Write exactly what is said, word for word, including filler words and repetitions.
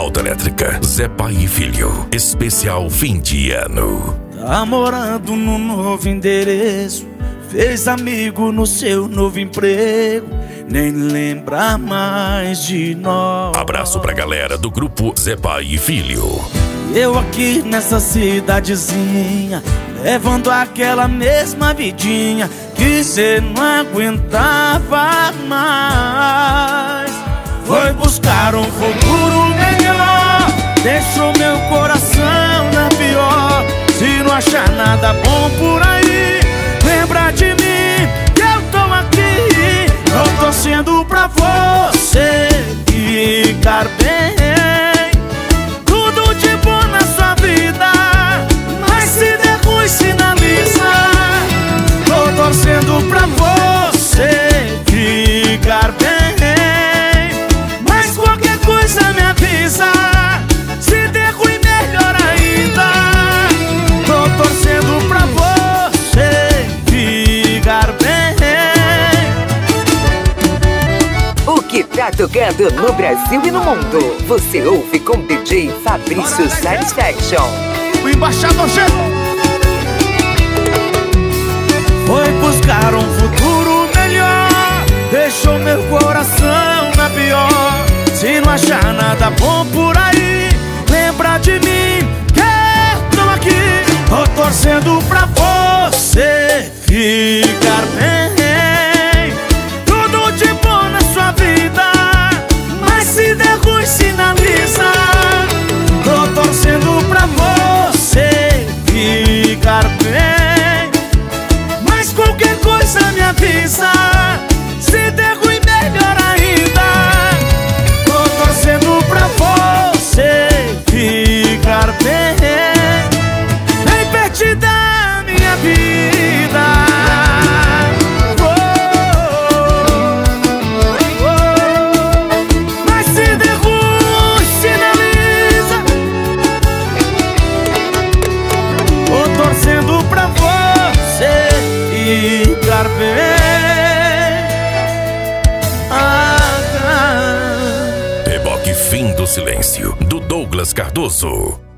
Autoelétrica Zé Pai e Filho. Especial fim de ano. Tá morando no novo endereço, fez amigo no seu novo emprego, nem lembra mais de nós. Abraço pra galera do grupo Zé Pai e Filho. Eu aqui nessa cidadezinha, levando aquela mesma vidinha que cê não aguentava mais. Foi buscar um futuro melhor, deixou meu coração na pior. Se não achar nada bom por aí, lembra de mim, que eu tô aqui. Tô torcendo pra você ficar bem, tudo de bom na sua vida, mas se der ruim sinaliza. Tô torcendo pra você ficar bem, mas qualquer coisa me avisa. Se der ruim melhor ainda. Tô torcendo pra você ficar bem. O que tá tocando no Brasil e no mundo, você ouve com D J Fabrício Satisfaction. O embaixador chegou. Foi buscar um futuro melhor, deixou meu coração na pior. Se não achar nada bom por aí, lembra de mim, que eu tô aqui. Tô torcendo pra você ficar bem, tudo de bom na sua vida, mas se der ruim sinaliza. Tô torcendo pra você ficar bem, mas qualquer coisa me avisa. Se der ruim melhor ainda. Tô torcendo pra você ficar bem, bem perto da minha vida. Oh, oh, oh. Mas se der ruim sinaliza. Tô torcendo pra você ficar bem. Reboque Fim do Silêncio, do Douglas Cardoso.